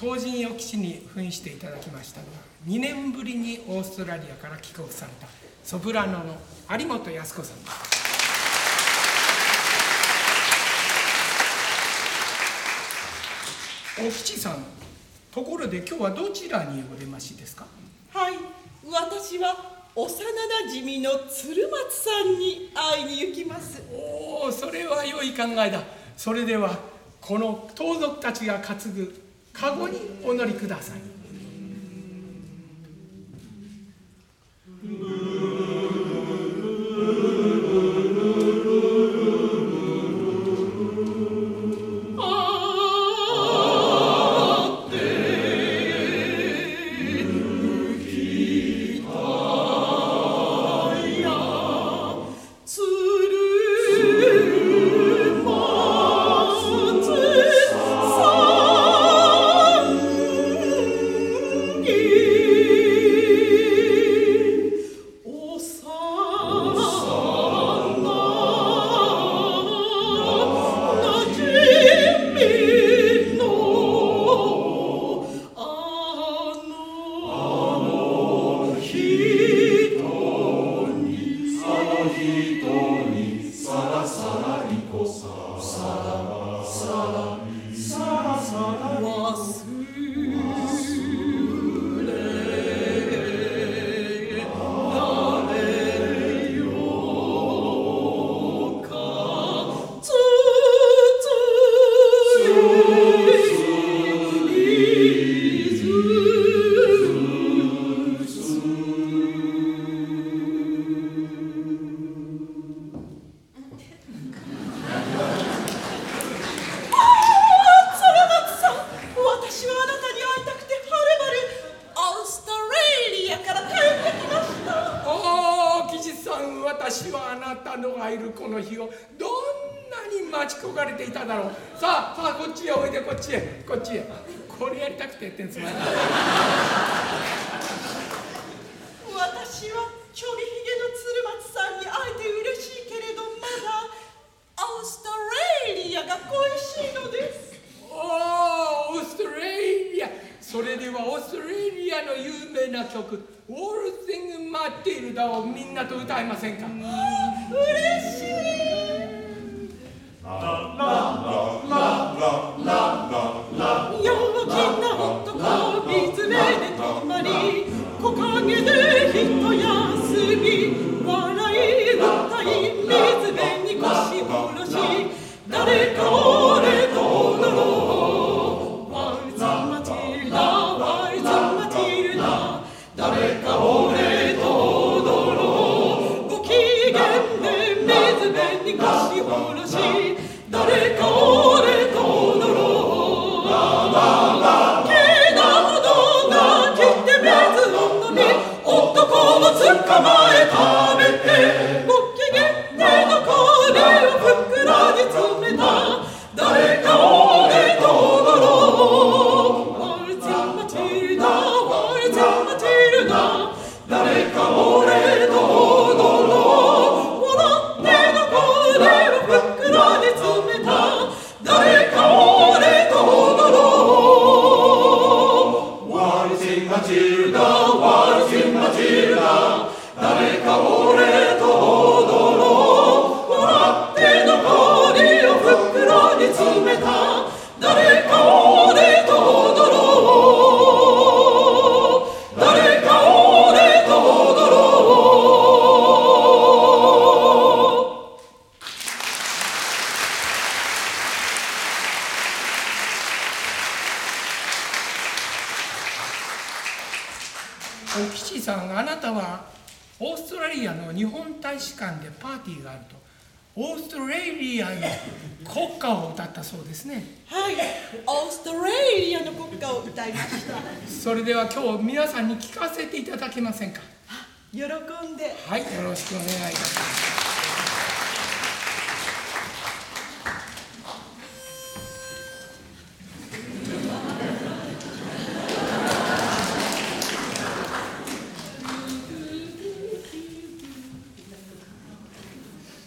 東神予基地に扮していただきましたのは、2年ぶりにオーストラリアから帰国されたソプラノの有本靖子さんです。お吉さん、ところで今日はどちらにお出ましですか？ はい、私は幼なじみの鶴松さんに会いに行きます。 おお、それは良い考えだ。それではこの盗賊たちが担ぐカゴにお乗りください。私はあなたのがいるこの日をどんなに待ち焦がれていただろう。さあこっちへおいで、こっちへこっちへ。これやりたくてやってんです。 私はちょびひげの鶴松さんに会えて嬉しいけれど、まだオーストラリアが恋しいのです。 おー、オーストラリア。それではオーストラリアの有名な曲「ウォルシング・マティルダ」をみんなと歌いませんか？ 嬉しい。陽気な男水辺で泊まり、木陰で一休み、笑い歌い水辺に腰下ろし、誰か俺と踊ろう。ワルツマティルダ、ワルツマティルダ、誰か俺と踊ろう。ご機嫌で水辺に腰下ろし、誰か俺と踊ろう。気のほどが来て水を飲み、男を捕まえ食べて、ご機嫌で残りを袋に詰めた、誰か俺と踊ろう。ワルツマティルダ、ワルツマティルダ、誰か俺と踊ろう。笑って残りを袋に詰めた、誰か俺と踊ろう。ワルツマティルダ、ワルツマティルダ、誰か俺と踊ろう。笑って残りを袋に詰めた、誰か俺と踊ろう。誰か俺と踊ろう。 お吉さん、あなたはオーストラリアの日本大使館でパーティーがあるとオーストラリアの国歌を歌ったそうですね。 はい、オーストラリアの国歌を歌いました。 それでは今日皆さんに聞かせていただけませんか？ 喜んで。 はい、よろしくお願いいたします。